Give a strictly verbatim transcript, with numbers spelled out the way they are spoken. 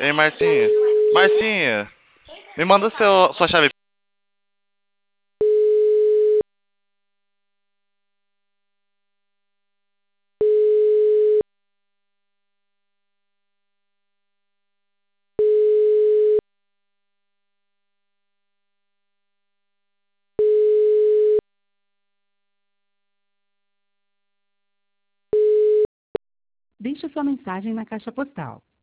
Ei, Marcinha. Marcinha, me manda seu, sua chave. Deixe sua mensagem na caixa postal.